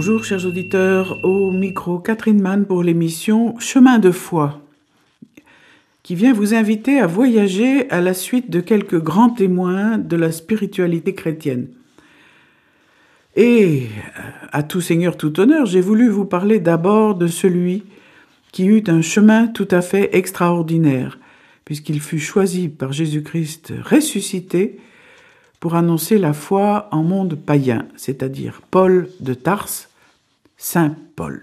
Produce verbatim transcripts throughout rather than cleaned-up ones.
Bonjour chers auditeurs, au micro Catherine Mann pour l'émission Chemin de foi, qui vient vous inviter à voyager à la suite de quelques grands témoins de la spiritualité chrétienne. Et à tout seigneur, tout honneur, j'ai voulu vous parler d'abord de celui qui eut un chemin tout à fait extraordinaire, puisqu'il fut choisi par Jésus-Christ ressuscité pour annoncer la foi en monde païen, c'est-à-dire Paul de Tarse, Saint Paul.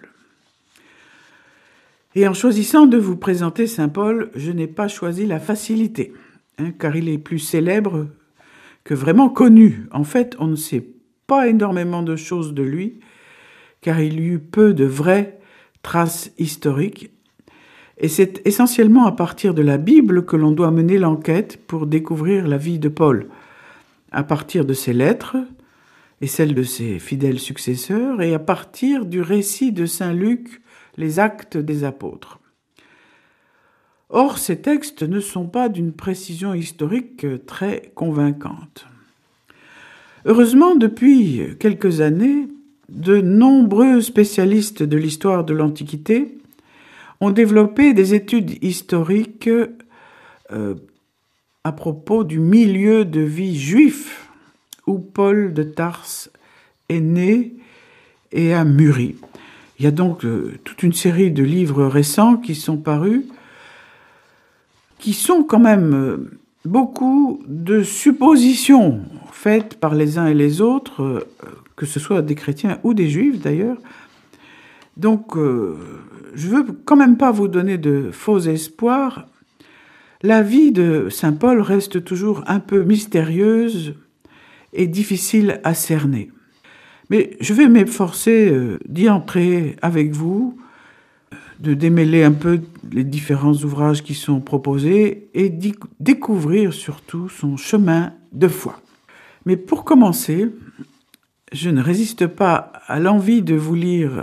Et en choisissant de vous présenter Saint Paul, je n'ai pas choisi la facilité, hein, car il est plus célèbre que vraiment connu. En fait, on ne sait pas énormément de choses de lui, car il y eut peu de vraies traces historiques, et c'est essentiellement à partir de la Bible que l'on doit mener l'enquête pour découvrir la vie de Paul, à partir de ses lettres et celles de ses fidèles successeurs, et à partir du récit de saint Luc, les Actes des Apôtres. Or, ces textes ne sont pas d'une précision historique très convaincante. Heureusement, depuis quelques années, de nombreux spécialistes de l'histoire de l'Antiquité ont développé des études historiques euh, à propos du milieu de vie juif où Paul de Tarse est né et a mûri. Il y a donc euh, toute une série de livres récents qui sont parus, qui sont quand même euh, beaucoup de suppositions faites par les uns et les autres, euh, que ce soit des chrétiens ou des juifs d'ailleurs. Donc, euh, je veux quand même pas vous donner de faux espoirs. La vie de saint Paul reste toujours un peu mystérieuse et difficile à cerner. Mais je vais m'efforcer d'y entrer avec vous, de démêler un peu les différents ouvrages qui sont proposés et d'y découvrir surtout son chemin de foi. Mais pour commencer, je ne résiste pas à l'envie de vous lire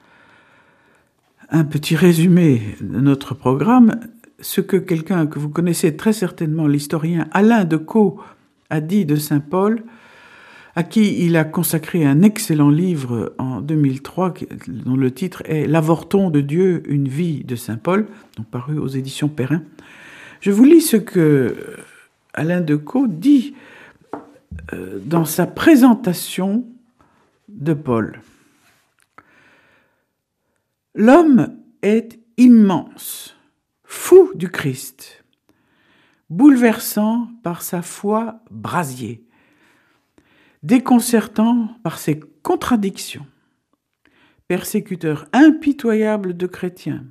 un petit résumé de notre programme, ce que quelqu'un que vous connaissez très certainement, l'historien Alain de Caux, a dit de saint Paul, à qui il a consacré un excellent livre en deux mille trois, dont le titre est « L'avorton de Dieu, une vie de saint Paul », donc paru aux éditions Perrin. Je vous lis ce que Alain de Caux dit dans sa présentation de Paul. « L'homme est immense, fou du Christ, bouleversant par sa foi brasier, déconcertant par ses contradictions, persécuteur impitoyable de chrétiens,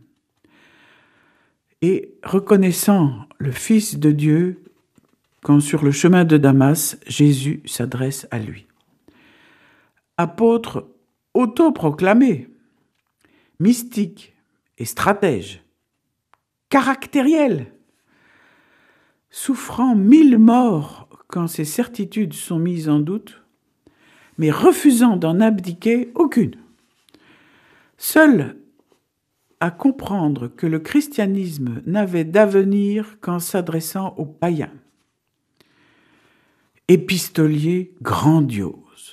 et reconnaissant le Fils de Dieu quand sur le chemin de Damas, Jésus s'adresse à lui. Apôtre autoproclamé, mystique et stratège, caractériel, souffrant mille morts quand ses certitudes sont mises en doute, mais refusant d'en abdiquer aucune. Seul à comprendre que le christianisme n'avait d'avenir qu'en s'adressant aux païens. Épistolier grandiose.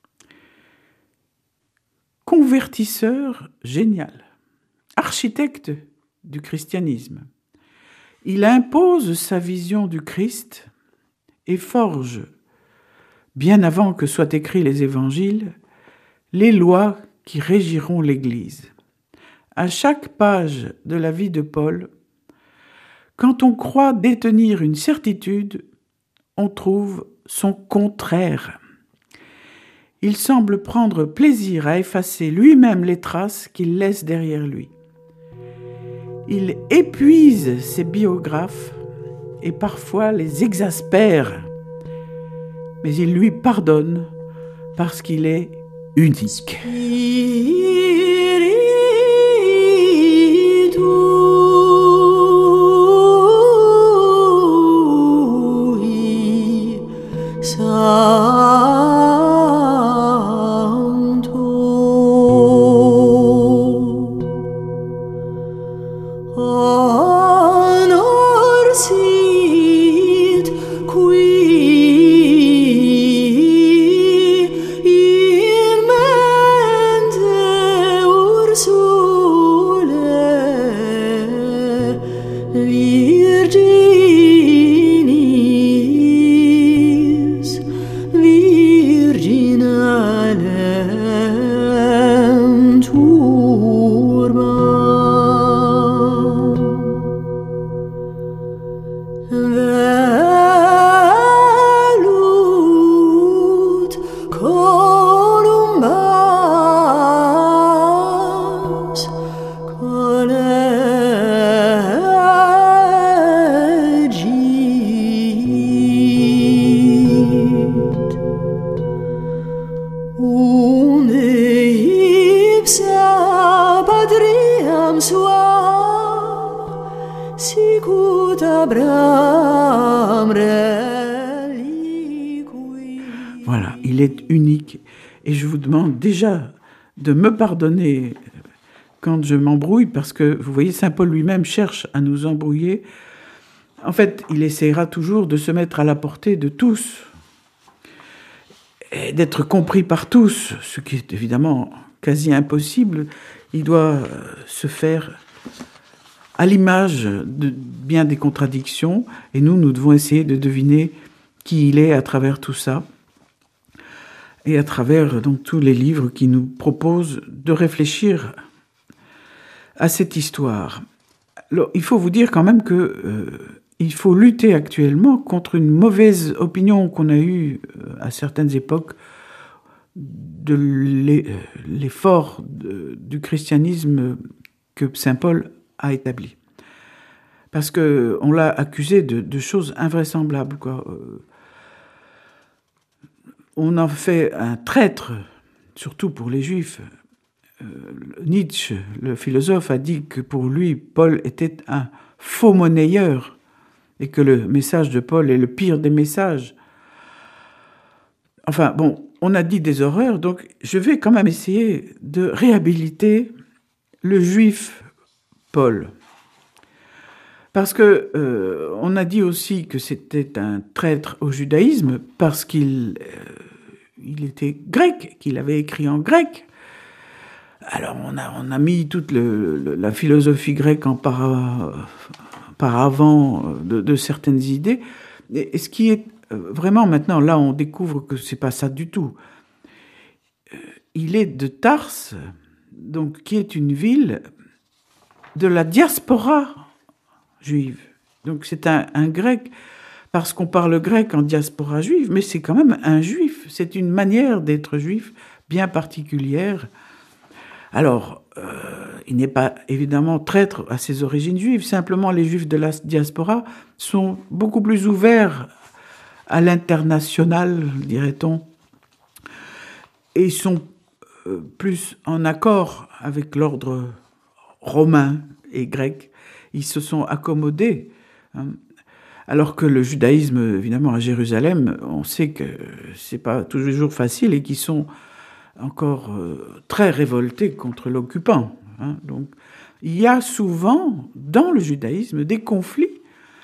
Convertisseur génial. Architecte du christianisme. Il impose sa vision du Christ et forge, bien avant que soient écrits les évangiles, les lois qui régiront l'Église. À chaque page de la vie de Paul, quand on croit détenir une certitude, on trouve son contraire. Il semble prendre plaisir à effacer lui-même les traces qu'il laisse derrière lui. Il épuise ses biographes et parfois les exaspère, mais il lui pardonne parce qu'il est unique. In mente Virginis, virginalem turba. Velut columbas collegit, unde ipsa patriam suam sicut Abraham reliqui. Voilà, il est unique. Et je vous demande déjà de me pardonner quand je m'embrouille, parce que, vous voyez, saint Paul lui-même cherche à nous embrouiller. En fait, il essaiera toujours de se mettre à la portée de tous, et d'être compris par tous, ce qui est évidemment quasi impossible. Il doit se faire à l'image de bien des contradictions, et nous, nous devons essayer de deviner qui il est à travers tout ça, et à travers donc tous les livres qui nous proposent de réfléchir à cette histoire. Alors, il faut vous dire quand même que euh, il faut lutter actuellement contre une mauvaise opinion qu'on a eue euh, à certaines époques de l'effort de, du christianisme que saint Paul a établi. Parce qu'on l'a accusé de, de choses invraisemblables, quoi. On en fait un traître, surtout pour les Juifs. Euh, Nietzsche, le philosophe, a dit que pour lui, Paul était un faux monnayeur et que le message de Paul est le pire des messages. Enfin, bon, on a dit des horreurs, donc je vais quand même essayer de réhabiliter le Juif Paul. Parce que euh, on a dit aussi que c'était un traître au judaïsme parce qu'il euh, il était grec, qu'il avait écrit en grec. Alors on a, on a mis toute le, le, la philosophie grecque en para, paravent de, de certaines idées. Et, et ce qui est vraiment maintenant, là on découvre que c'est pas ça du tout. Il est de Tarse, donc qui est une ville de la diaspora juive. Donc c'est un, un grec, parce qu'on parle grec en diaspora juive, mais c'est quand même un juif. C'est une manière d'être juif bien particulière. Alors, euh, il n'est pas évidemment traître à ses origines juives, simplement les juifs de la diaspora sont beaucoup plus ouverts à l'international, dirait-on, et ils sont euh, plus en accord avec l'ordre romain et grec. Ils se sont accommodés, hein. Alors que le judaïsme, évidemment, à Jérusalem, on sait que c'est pas toujours facile et qu'ils sont encore euh, très révoltés contre l'occupant, hein. Donc, il y a souvent, dans le judaïsme, des conflits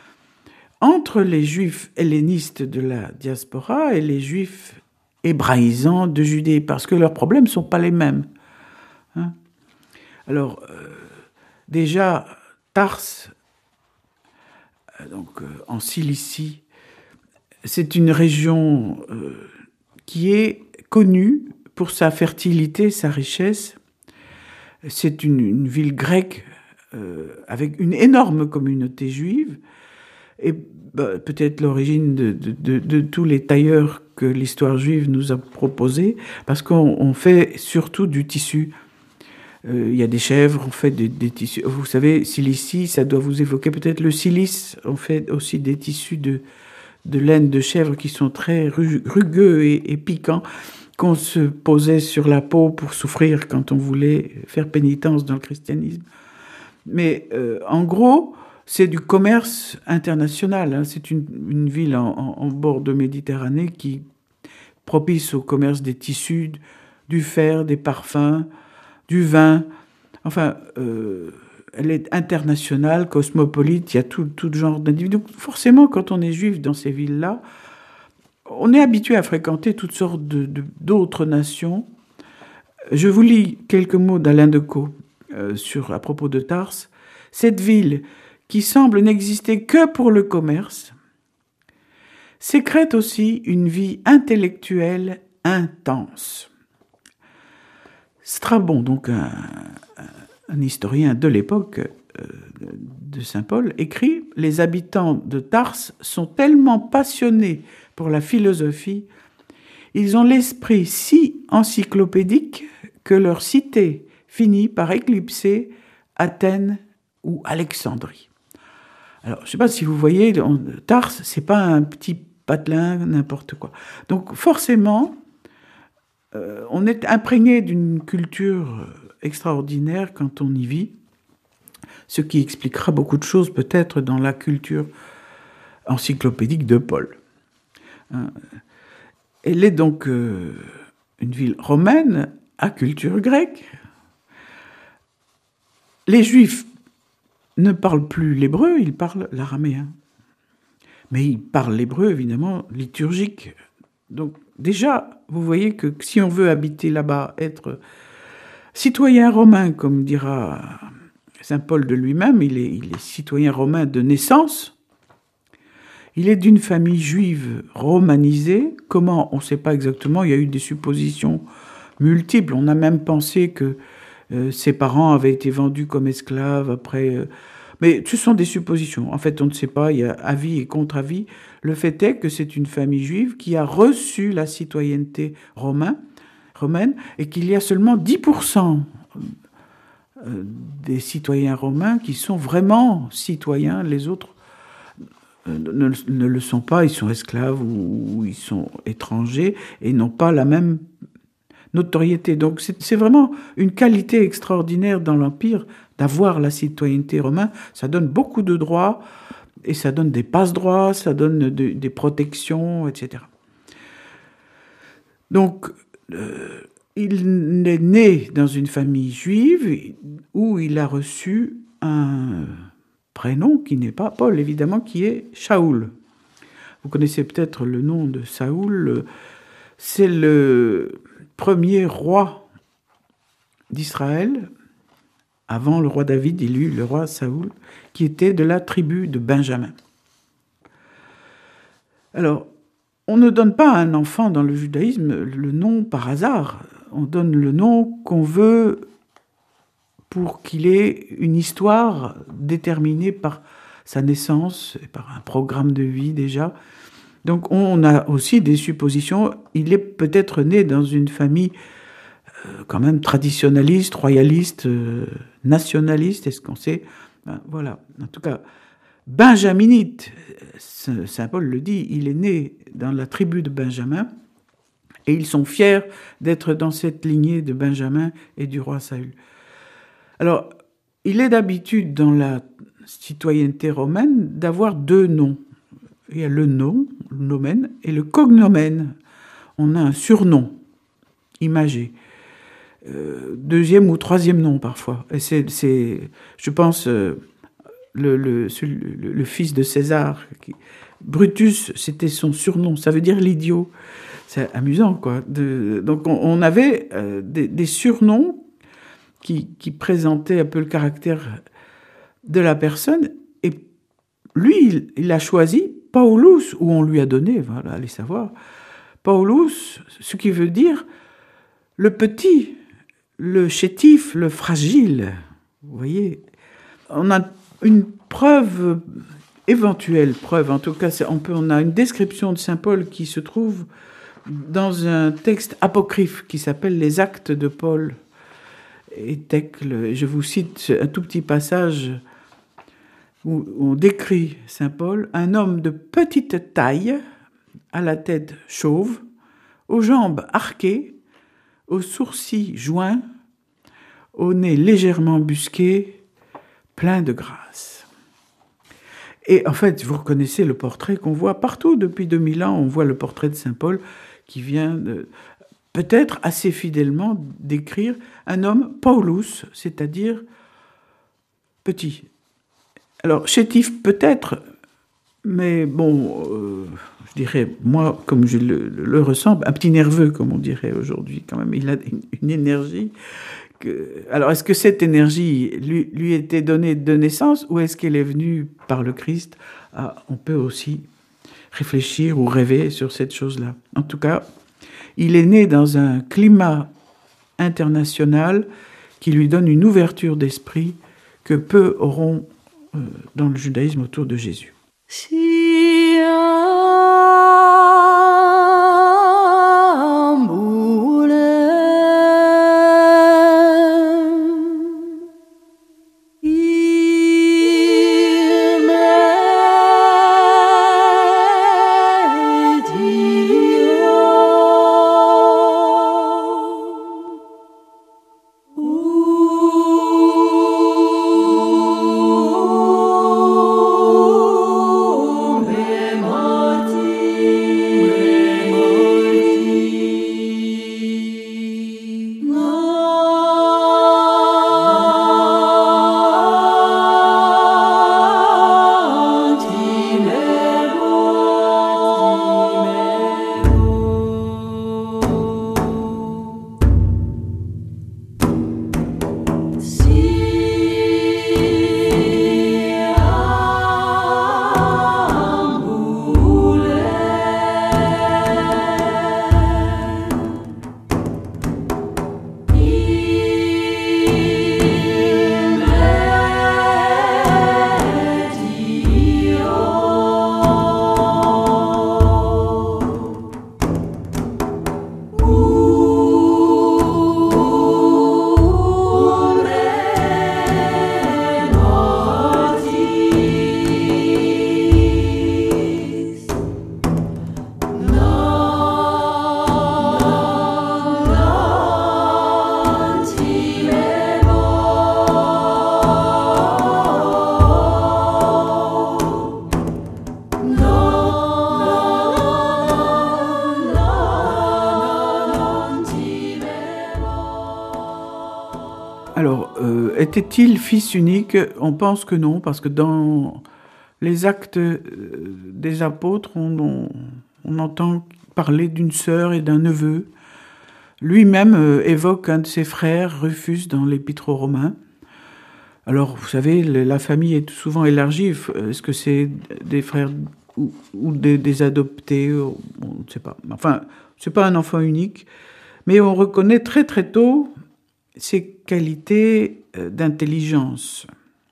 entre les juifs hellénistes de la diaspora et les juifs hébraïsants de Judée, parce que leurs problèmes ne sont pas les mêmes, hein. Alors, euh, déjà, Tarse, donc euh, en Cilicie, c'est une région euh, qui est connue pour sa fertilité, sa richesse. C'est une, une ville grecque euh, avec une énorme communauté juive et bah, peut-être l'origine de, de, de, de tous les tailleurs que l'histoire juive nous a proposés, parce qu'on on fait surtout du tissu. Il euh, y a des chèvres, on fait des, des tissus. Vous savez, Cilicie, ça doit vous évoquer peut-être le silice. On fait aussi des tissus de, de laine de chèvre qui sont très rugueux et, et piquants, qu'on se posait sur la peau pour souffrir quand on voulait faire pénitence dans le christianisme. Mais euh, en gros, c'est du commerce international, hein. C'est une, une ville en, en, en bord de Méditerranée qui est propice au commerce des tissus, du fer, des parfums, du vin. Enfin, euh, elle est internationale, cosmopolite, il y a tout, tout genre d'individus. Donc, forcément, quand on est juif dans ces villes-là, on est habitué à fréquenter toutes sortes de, de, d'autres nations. Je vous lis quelques mots d'Alain Decaux euh, sur, à propos de Tarse. Cette ville, qui semble n'exister que pour le commerce, sécrète aussi une vie intellectuelle intense. Strabon, donc un, un historien de l'époque euh, de saint Paul, écrit « Les habitants de Tarse sont tellement passionnés pour la philosophie, ils ont l'esprit si encyclopédique que leur cité finit par éclipser Athènes ou Alexandrie. » Alors, je ne sais pas si vous voyez, Tarse, c'est pas un petit patelin, n'importe quoi. Donc, forcément, euh, on est imprégné d'une culture extraordinaire quand on y vit, ce qui expliquera beaucoup de choses peut-être dans la culture encyclopédique de Paul. Hein. Elle est donc euh, une ville romaine à culture grecque. Les Juifs ne parlent plus l'hébreu, ils parlent l'araméen. Mais ils parlent l'hébreu, évidemment, liturgique. Donc déjà, vous voyez que si on veut habiter là-bas, être citoyen romain, comme dira saint Paul de lui-même, il est, il est citoyen romain de naissance, il est d'une famille juive romanisée. Comment? On ne sait pas exactement, il y a eu des suppositions multiples. On a même pensé que euh, ses parents avaient été vendus comme esclaves après... Euh, mais ce sont des suppositions. En fait, on ne sait pas, il y a avis et contre-avis. Le fait est que c'est une famille juive qui a reçu la citoyenneté romaine, romaine et qu'il y a seulement dix pour cent des citoyens romains qui sont vraiment citoyens. Les autres ne, ne le sont pas, ils sont esclaves ou, ou ils sont étrangers et n'ont pas la même notoriété. Donc c'est, c'est vraiment une qualité extraordinaire dans l'Empire d'avoir la citoyenneté romaine. Ça donne beaucoup de droits et ça donne des passe-droits, ça donne de, des protections, et cetera. Donc, euh, il est né dans une famille juive où il a reçu un prénom qui n'est pas Paul, évidemment, qui est Shaoul. Vous connaissez peut-être le nom de Saoul. C'est le premier roi d'Israël. Avant le roi David, il eut le roi Saoul, qui était de la tribu de Benjamin. Alors, on ne donne pas à un enfant dans le judaïsme le nom par hasard. On donne le nom qu'on veut pour qu'il ait une histoire déterminée par sa naissance, et par un programme de vie déjà. Donc on a aussi des suppositions. Il est peut-être né dans une famille euh, quand même traditionnaliste, royaliste, euh, nationaliste, est-ce qu'on sait? Ben, voilà, en tout cas, benjaminite, saint Paul le dit, il est né dans la tribu de Benjamin, et ils sont fiers d'être dans cette lignée de Benjamin et du roi Saül. Alors, il est d'habitude dans la citoyenneté romaine d'avoir deux noms. Il y a le nom, le nomen, et le cognomen. On a un surnom imagé. Euh, deuxième ou troisième nom parfois. Et c'est, c'est je pense, euh, le, le, le, le fils de César, qui, Brutus, c'était son surnom. Ça veut dire l'idiot. C'est amusant, quoi. De, donc on, on avait euh, des, des surnoms qui, qui présentaient un peu le caractère de la personne. Et lui, il, il a choisi Paulus, ou on lui a donné, voilà, allez savoir, Paulus, ce qui veut dire le petit, le chétif, le fragile. Vous voyez, on a une preuve, éventuelle preuve, en tout cas, on, peut, on a une description de saint Paul qui se trouve dans un texte apocryphe qui s'appelle « Les Actes de Paul » et Thècle. Je vous cite un tout petit passage où on décrit saint Paul, un homme de petite taille, à la tête chauve, aux jambes arquées, aux sourcils joints, au nez légèrement busqué, plein de grâce. Et en fait, vous reconnaissez le portrait qu'on voit partout depuis deux mille ans. On voit le portrait de saint Paul qui vient de, peut-être assez fidèlement décrire un homme Paulus, c'est-à-dire petit. Alors, chétif peut-être, mais bon, euh, je dirais, moi, comme je le, le ressens, un petit nerveux, comme on dirait aujourd'hui quand même. Il a une, une énergie que, alors, est-ce que cette énergie lui, lui était donnée de naissance ou est-ce qu'elle est venue par le Christ? Ah, on peut aussi réfléchir ou rêver sur cette chose-là. En tout cas, il est né dans un climat international qui lui donne une ouverture d'esprit que peu auront euh, dans le judaïsme autour de Jésus. Alors, euh, était-il fils unique? On pense que non, parce que dans les actes des apôtres, on, on, on entend parler d'une sœur et d'un neveu. Lui-même euh, évoque un de ses frères, Rufus, dans l'Épître aux Romains. Alors, vous savez, la famille est souvent élargie. Est-ce que c'est des frères ou, ou des, des adoptés? On ne sait pas. Enfin, c'est pas un enfant unique. Mais on reconnaît très très tôt ses qualités d'intelligence.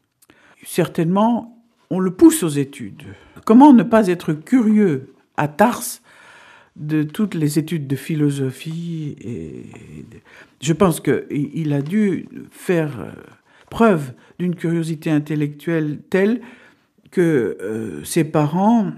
Certainement, on le pousse aux études. Comment ne pas être curieux à Tarse de toutes les études de philosophie et je pense qu'il a dû faire preuve d'une curiosité intellectuelle telle que euh, ses parents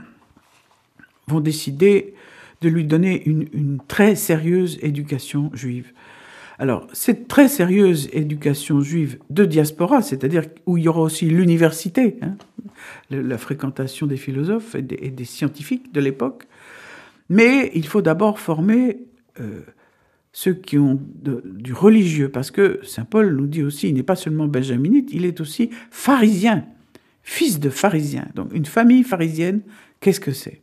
vont décider de lui donner une, une très sérieuse éducation juive. Alors, cette très sérieuse éducation juive de diaspora, c'est-à-dire où il y aura aussi l'université, hein, la fréquentation des philosophes et des, et des scientifiques de l'époque, mais il faut d'abord former euh, ceux qui ont de, du religieux, parce que saint Paul nous dit aussi, il n'est pas seulement benjaminite, il est aussi pharisien, fils de pharisien. Donc une famille pharisienne, qu'est-ce que c'est?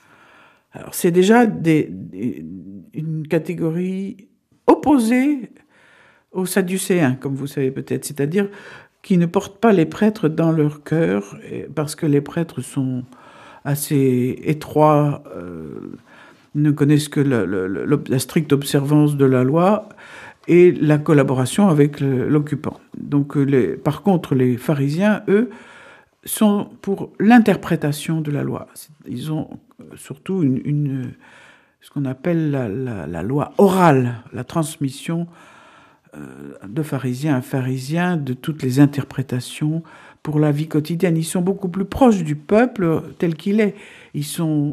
Alors c'est déjà des, des, une catégorie opposée aux sadducéens, comme vous savez peut-être, c'est-à-dire qui ne portent pas les prêtres dans leur cœur, parce que les prêtres sont assez étroits, euh, ne connaissent que la, la, la, la stricte observance de la loi et la collaboration avec le, l'occupant. Donc, les, par contre, les pharisiens, eux, sont pour l'interprétation de la loi. Ils ont surtout une, une, ce qu'on appelle la, la, la loi orale, la transmission euh, de pharisien à pharisien de toutes les interprétations pour la vie quotidienne. Ils sont beaucoup plus proches du peuple tel qu'il est. Ils sont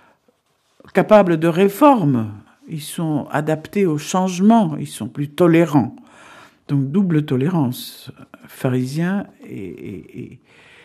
capables de réformes, ils sont adaptés au changement, ils sont plus tolérants. Donc double tolérance, pharisien et, et, et,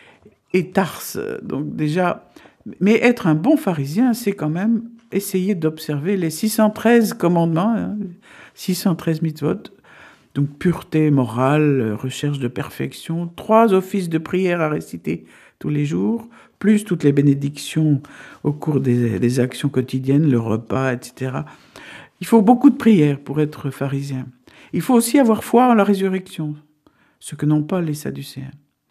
et Tarse. Donc déjà, mais être un bon pharisien, c'est quand même essayer d'observer les six cent treize commandements, hein, six cent treize mitzvot, donc pureté morale, recherche de perfection, trois offices de prière à réciter tous les jours, plus toutes les bénédictions au cours des, des actions quotidiennes, le repas, et cetera. Il faut beaucoup de prières pour être pharisien. Il faut aussi avoir foi en la résurrection, ce que n'ont pas les Sadducéens.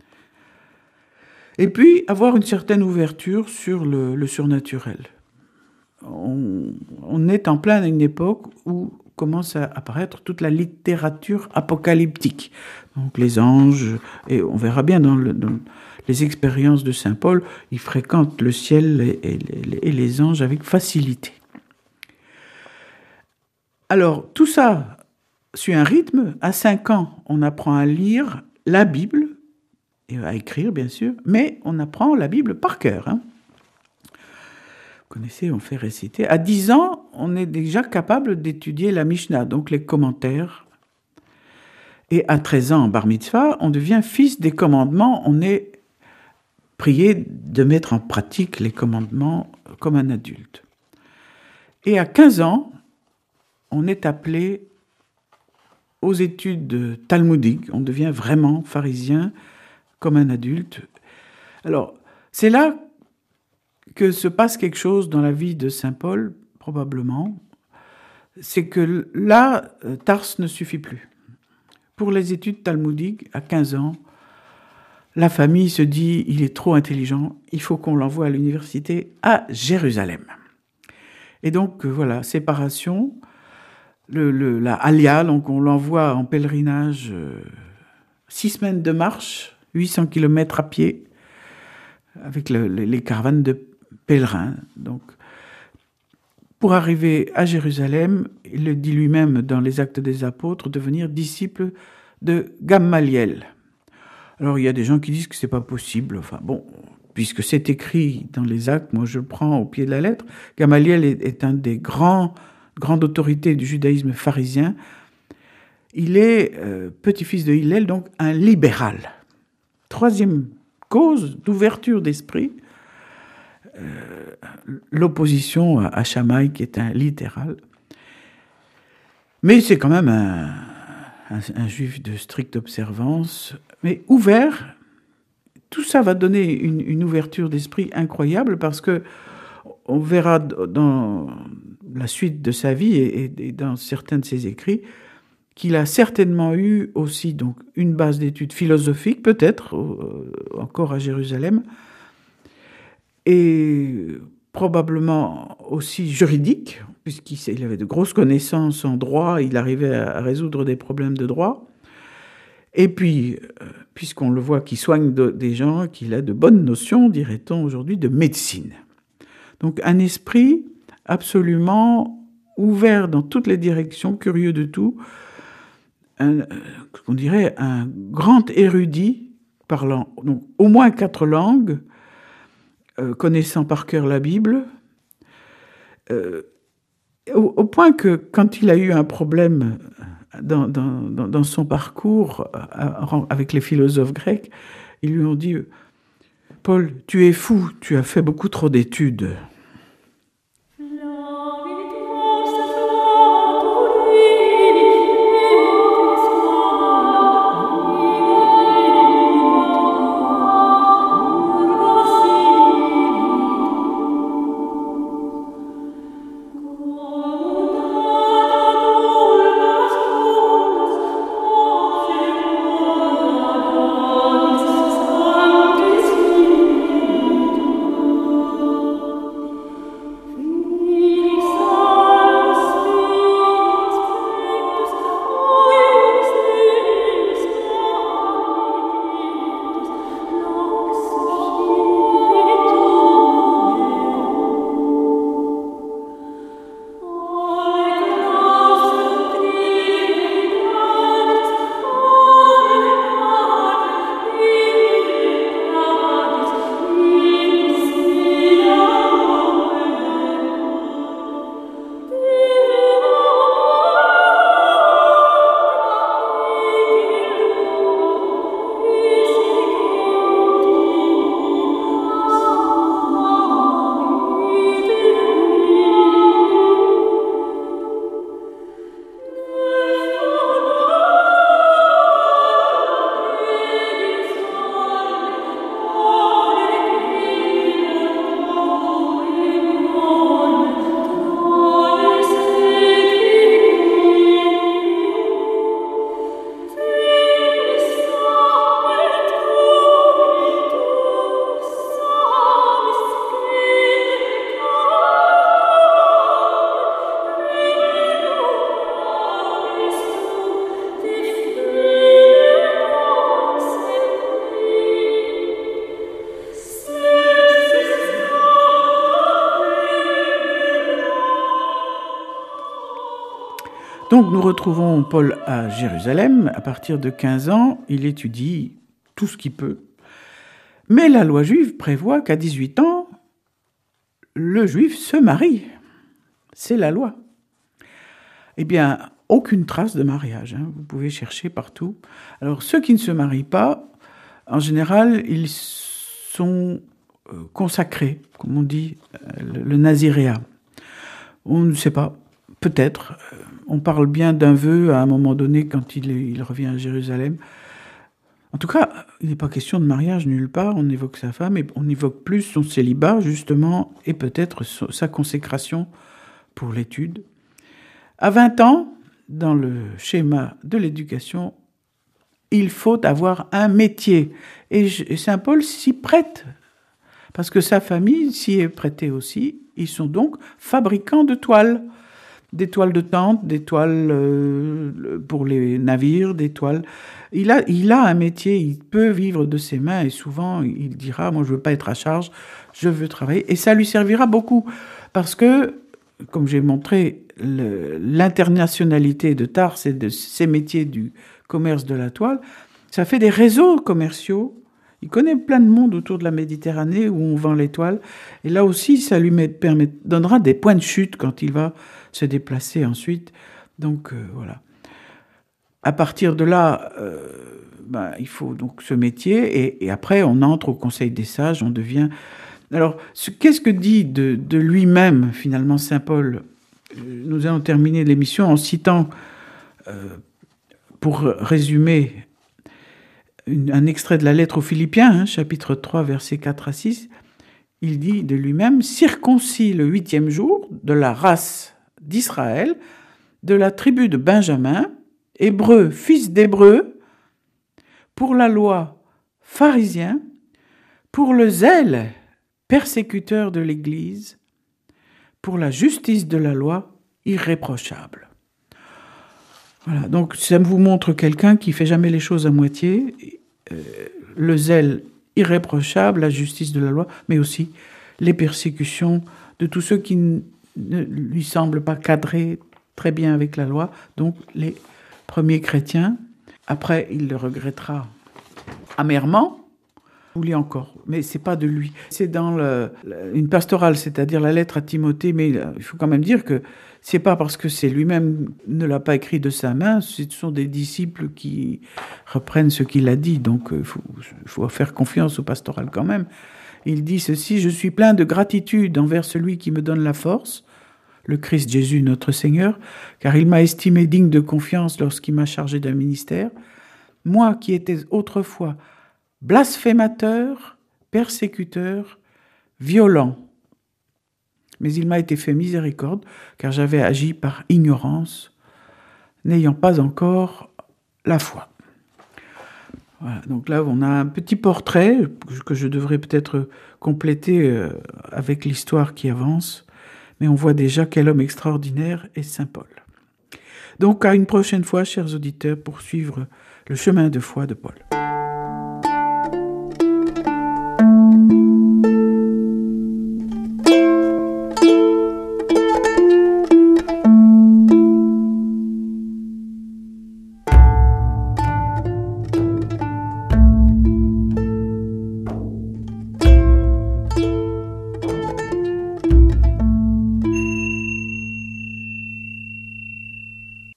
Et puis, avoir une certaine ouverture sur le, le surnaturel. On, on est en plein à une époque où commence à apparaître toute la littérature apocalyptique. Donc les anges, et on verra bien dans, le, dans les expériences de saint Paul, il fréquente le ciel et, et, et les anges avec facilité. Alors, tout ça suit un rythme. À cinq ans, on apprend à lire la Bible, et à écrire, bien sûr, mais on apprend la Bible par cœur. Hein. Vous connaissez, on fait réciter. À dix ans, on est déjà capable d'étudier la Mishnah, donc les commentaires. Et à treize ans, en bar mitzvah, on devient fils des commandements. On est prié de mettre en pratique les commandements comme un adulte. Et à quinze ans, on est appelé aux études talmudiques. On devient vraiment pharisien comme un adulte. Alors, c'est là que se passe quelque chose dans la vie de saint Paul, probablement. C'est que là, Tarse ne suffit plus. Pour les études talmudiques, à quinze ans, la famille se dit « il est trop intelligent, il faut qu'on l'envoie à l'université à Jérusalem ». Et donc, voilà, séparation. Le, le, la Alia, donc on l'envoie en pèlerinage, euh, six semaines de marche, huit cents kilomètres à pied, avec le, le, les caravanes de pèlerins. Donc, pour arriver à Jérusalem, il le dit lui-même dans les Actes des Apôtres, devenir disciple de Gamaliel. Alors, il y a des gens qui disent que c'est pas possible. Enfin, bon, puisque c'est écrit dans les Actes, moi je le prends au pied de la lettre. Gamaliel est, est un des grands grande autorité du judaïsme pharisien. Il est euh, petit-fils de Hillel, donc un libéral. Troisième cause d'ouverture d'esprit, euh, l'opposition à, à Shammai, qui est un littéral. Mais c'est quand même un, un, un juif de stricte observance, mais ouvert. Tout ça va donner une, une ouverture d'esprit incroyable, parce que on verra dans la suite de sa vie et dans certains de ses écrits qu'il a certainement eu aussi donc une base d'études philosophiques, peut-être encore à Jérusalem, et probablement aussi juridique, puisqu'il avait de grosses connaissances en droit, il arrivait à résoudre des problèmes de droit. Et puis, puisqu'on le voit qu'il soigne des gens, qu'il a de bonnes notions, dirait-on aujourd'hui, de médecine. Donc un esprit absolument ouvert dans toutes les directions, curieux de tout, un, on dirait un grand érudit parlant donc au moins quatre langues, euh, connaissant par cœur la Bible, euh, au, au point que quand il a eu un problème dans, dans, dans, dans son parcours avec les philosophes grecs, ils lui ont dit « Paul, tu es fou, tu as fait beaucoup trop d'études ». Donc nous retrouvons Paul à Jérusalem. À partir de quinze ans, il étudie tout ce qu'il peut. Mais la loi juive prévoit qu'à dix-huit ans, le juif se marie. C'est la loi. Eh bien, aucune trace de mariage. Hein. Vous pouvez chercher partout. Alors, ceux qui ne se marient pas, en général, ils sont consacrés, comme on dit, le, le naziréat. On ne sait pas, peut-être. On parle bien d'un vœu à un moment donné quand il, est, il revient à Jérusalem. En tout cas, il n'est pas question de mariage nulle part. On évoque sa femme et on évoque plus son célibat, justement, et peut-être sa consécration pour l'étude. À vingt ans, dans le schéma de l'éducation, il faut avoir un métier. Et saint Paul s'y prête, parce que sa famille s'y est prêtée aussi. Ils sont donc fabricants de toiles. Des toiles de tente, des toiles euh, pour les navires, des toiles. Il a, il a un métier, il peut vivre de ses mains et souvent il dira « moi je veux pas être à charge, je veux travailler ». Et ça lui servira beaucoup parce que, comme j'ai montré, le, l'internationalité de Tarse et de ces métiers du commerce de la toile, ça fait des réseaux commerciaux. Il connaît plein de monde autour de la Méditerranée où on vend les toiles. Et là aussi, ça lui met, permet, donnera des points de chute quand il va se déplacer ensuite. Donc, euh, voilà. À partir de là, euh, ben, il faut donc ce métier. Et, et après, on entre au Conseil des sages, on devient... Alors, ce, qu'est-ce que dit de, de lui-même, finalement, saint Paul ? Nous allons terminer l'émission en citant, euh, pour résumer, une, un extrait de la lettre aux Philippiens, hein, chapitre trois, versets quatre à six. Il dit de lui-même « Circoncis le huitième jour de la race d'Israël, de la tribu de Benjamin, hébreu, fils d'hébreu, pour la loi pharisien, pour le zèle persécuteur de l'Église, pour la justice de la loi irréprochable. » Voilà, donc ça vous montre quelqu'un qui fait jamais les choses à moitié, euh, le zèle irréprochable, la justice de la loi, mais aussi les persécutions de tous ceux qui ne lui semblent pas cadrer très bien avec la loi, donc les premiers chrétiens. Après, il le regrettera amèrement, voulait encore, mais c'est pas de lui. C'est dans le, une pastorale, c'est-à-dire la lettre à Timothée, mais il faut quand même dire que c'est pas parce que c'est lui-même ne l'a pas écrit de sa main, ce sont des disciples qui reprennent ce qu'il a dit, donc il faut, faut faire confiance au pastoral quand même. Il dit ceci: « Je suis plein de gratitude envers celui qui me donne la force, le Christ Jésus notre Seigneur, car il m'a estimé digne de confiance lorsqu'il m'a chargé d'un ministère. Moi qui étais autrefois blasphémateur, persécuteur, violent. Mais il m'a été fait miséricorde, car j'avais agi par ignorance, n'ayant pas encore la foi. » Voilà, donc là, on a un petit portrait que je devrais peut-être compléter avec l'histoire qui avance, mais on voit déjà quel homme extraordinaire est saint Paul. Donc, à une prochaine fois, chers auditeurs, pour suivre le chemin de foi de Paul.